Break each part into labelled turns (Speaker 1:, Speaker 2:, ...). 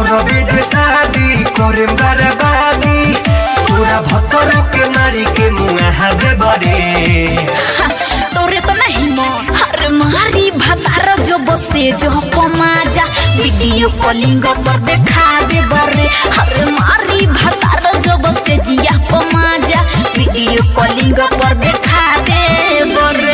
Speaker 1: करबे जे शादी करे बर्बादी तोरा भतर के मारी के मुआ दे बरे
Speaker 2: तोरे तो नहीं मन हर मारी भतार जो बसे जो पमाजा वीडियो कॉलिंग पर देखा दे बरे हर मारी भतार जो बसे जिया पमाजा वीडियो कॉलिंग पर देखा दे बरे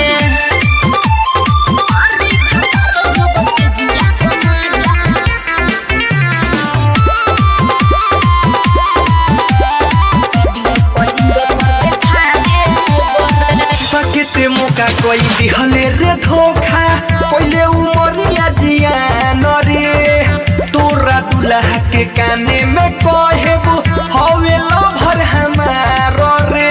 Speaker 1: केते मौका कोई दिहले रे धोखा पहले उमरिया जियान रे तोरा दुल्हा के काने में कहबो हवे लभर हमार रे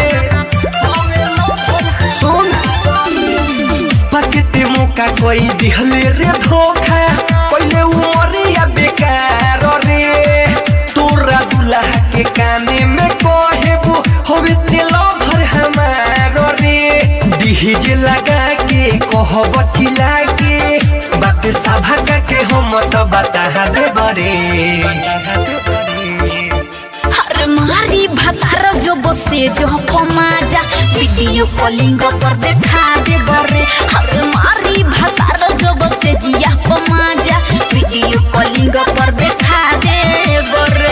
Speaker 1: सुन पकेते मौका कोई दिहले रे धोखा पहले उमरिया बेकार रे तोरा दुल्हा के काने में कहबो हवे लभर हमार रे डीजे लगा के कहब चिल्ला के बात सभा के हम तो बता दे बरे
Speaker 2: हर मारी भतार जो बसे जो पमाजा वीडियो कॉलिंग पर देखा दे बरे हर मारी भतार जो बसे जिया पमाजा वीडियो कॉलिंग पर देखा दे बरे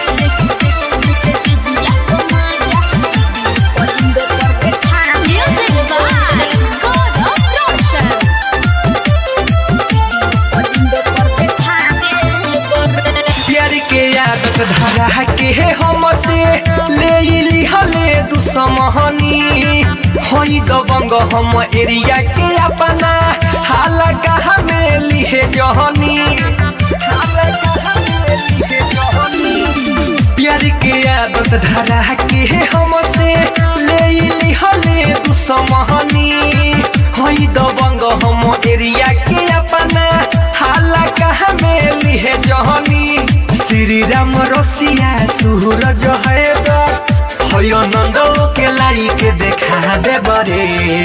Speaker 1: धरा के हम से ले लिहले दुश्मनी होई दबंग हम एरिया के अपना हाला कहा में लिहे जहनी प्यार के आदत धरा के हम से ले लिहले दुश्मनी होई दबंग हम एरिया के अपना हाला कहा में लिहे जहनी श्री राम रसिया सूरज है नंद के लाई के देखा दे बरे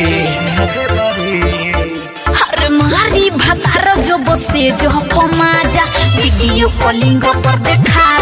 Speaker 2: हर मारी भतार जो बसे जो पमाजा वीडियो कॉलिंग पर देखा